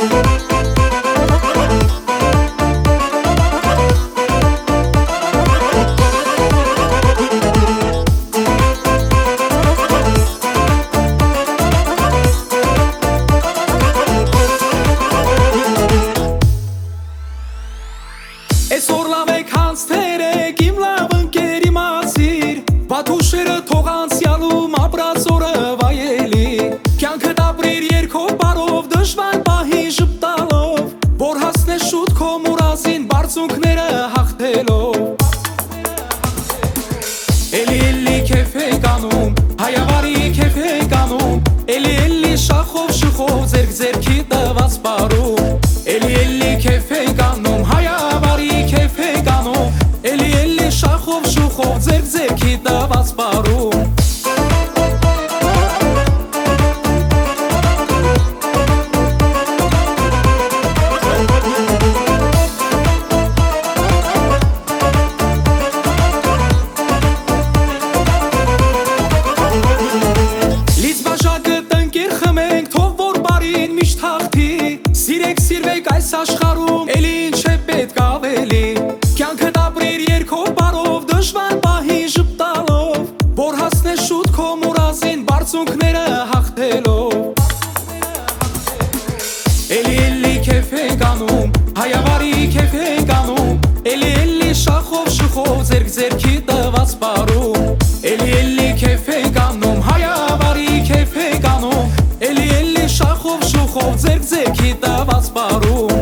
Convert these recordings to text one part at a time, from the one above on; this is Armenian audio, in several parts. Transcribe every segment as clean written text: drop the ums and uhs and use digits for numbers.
Այսօր լավ եք հանցներեք իմ լավ ընկերի մասիր Բաթուշերը թող անցյալում ապրած օրը վայելի Կյանքը դապրիր երկով բարով դժվար պահի ժպտալով Որ հասնես շուտ քո մուրազին բարձունքները հաղթելով Էլի քեֆ եք անում, հայավարի քեֆ եք անում Էլի շախով շխով ձերք ձերքի տված պարում Էլի քեֆ եք անում, հայավարի քեֆ եք անում Էլի շախով շխով ձերք ձերքի տված պարում Սիրվեք այս աշխարում, էլի ինչ է պետք ավելի Կյանքը դապրիր երկով բարով, դժվար պահի ժպտալով Որ հասնես շուտ քո մուրազին, բարձունքները հաղթելով Էլի քեֆ եք անում, հայավարի քեֆ եք անում Էլի շախով շխով ձերք ձերքի տված պարում Էլի քեֆ եք անում, հայավարի քեֆ եք անում Էլի շախով շխով ձերք ձերքի տված պարում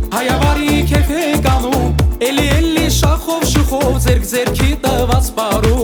Հայավարի քեֆ եք անում Էլի շախով շխով ձերք ձերքի տված պարում